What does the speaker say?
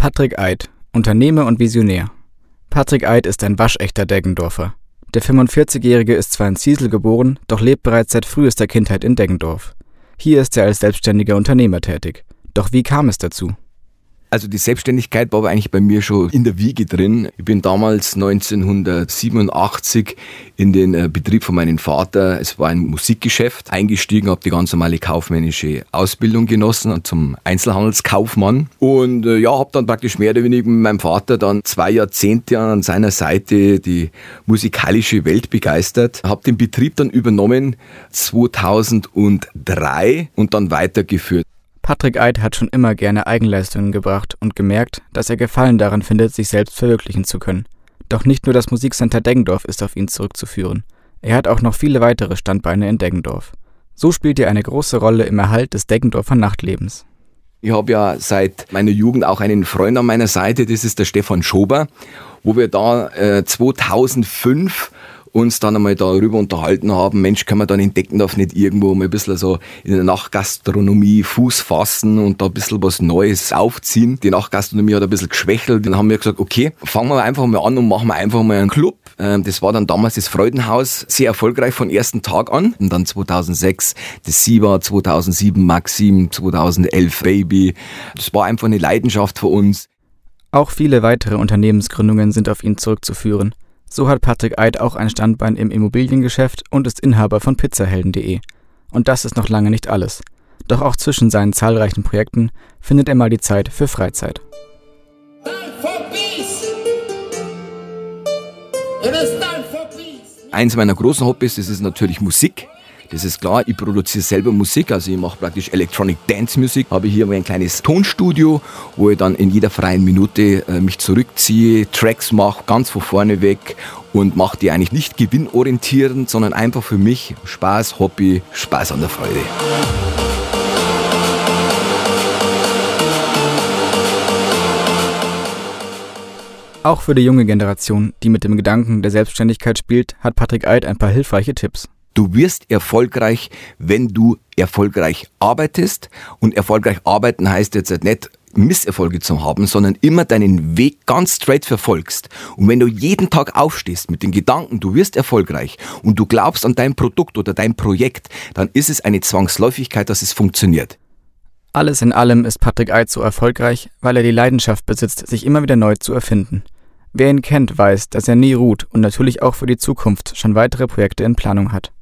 Patrick Eid, Unternehmer und Visionär. Patrick Eid ist ein waschechter Deggendorfer. Der 45-Jährige ist zwar in Ziesel geboren, doch lebt bereits seit frühester Kindheit in Deggendorf. Hier ist er als selbstständiger Unternehmer tätig. Doch wie kam es dazu? Also die Selbstständigkeit war aber eigentlich bei mir schon in der Wiege drin. Ich bin damals 1987 in den Betrieb von meinem Vater, es war ein Musikgeschäft, eingestiegen, habe die ganz normale kaufmännische Ausbildung genossen und zum Einzelhandelskaufmann. Und habe dann praktisch mehr oder weniger mit meinem Vater dann 2 Jahrzehnte an seiner Seite die musikalische Welt begeistert. Habe den Betrieb dann übernommen 2003 und dann weitergeführt. Patrick Eid hat schon immer gerne Eigenleistungen gebracht und gemerkt, dass er Gefallen daran findet, sich selbst verwirklichen zu können. Doch nicht nur das Musikcenter Deggendorf ist auf ihn zurückzuführen. Er hat auch noch viele weitere Standbeine in Deggendorf. So spielt er eine große Rolle im Erhalt des Deggendorfer Nachtlebens. Ich habe ja seit meiner Jugend auch einen Freund an meiner Seite, das ist der Stefan Schober, wo wir da 2005 uns dann einmal darüber unterhalten haben, Mensch, können wir dann in Deggendorf nicht irgendwo mal ein bisschen so in der Nachtgastronomie Fuß fassen und da ein bisschen was Neues aufziehen. Die Nachtgastronomie hat ein bisschen geschwächelt. Dann haben wir gesagt, okay, fangen wir einfach mal an und machen wir einfach mal einen Club. Das war dann damals das Freudenhaus, sehr erfolgreich von ersten Tag an. Und dann 2006 das Siva, 2007 Maxim, 2011 Baby. Das war einfach eine Leidenschaft für uns. Auch viele weitere Unternehmensgründungen sind auf ihn zurückzuführen. So hat Patrick Eid auch ein Standbein im Immobiliengeschäft und ist Inhaber von pizzahelden.de. Und das ist noch lange nicht alles. Doch auch zwischen seinen zahlreichen Projekten findet er mal die Zeit für Freizeit. Eins meiner großen Hobbys, das ist natürlich Musik. Das ist klar, ich produziere selber Musik, also ich mache praktisch Electronic Dance Music. Habe hier ein kleines Tonstudio, wo ich dann in jeder freien Minute mich zurückziehe, Tracks mache, ganz von vorne weg und mache die eigentlich nicht gewinnorientierend, sondern einfach für mich Spaß, Hobby, Spaß an der Freude. Auch für die junge Generation, die mit dem Gedanken der Selbstständigkeit spielt, hat Patrick Eid ein paar hilfreiche Tipps. Du wirst erfolgreich, wenn du erfolgreich arbeitest. Und erfolgreich arbeiten heißt jetzt nicht, Misserfolge zu haben, sondern immer deinen Weg ganz straight verfolgst. Und wenn du jeden Tag aufstehst mit dem Gedanken, du wirst erfolgreich und du glaubst an dein Produkt oder dein Projekt, dann ist es eine Zwangsläufigkeit, dass es funktioniert. Alles in allem ist Patrick Eid so erfolgreich, weil er die Leidenschaft besitzt, sich immer wieder neu zu erfinden. Wer ihn kennt, weiß, dass er nie ruht und natürlich auch für die Zukunft schon weitere Projekte in Planung hat.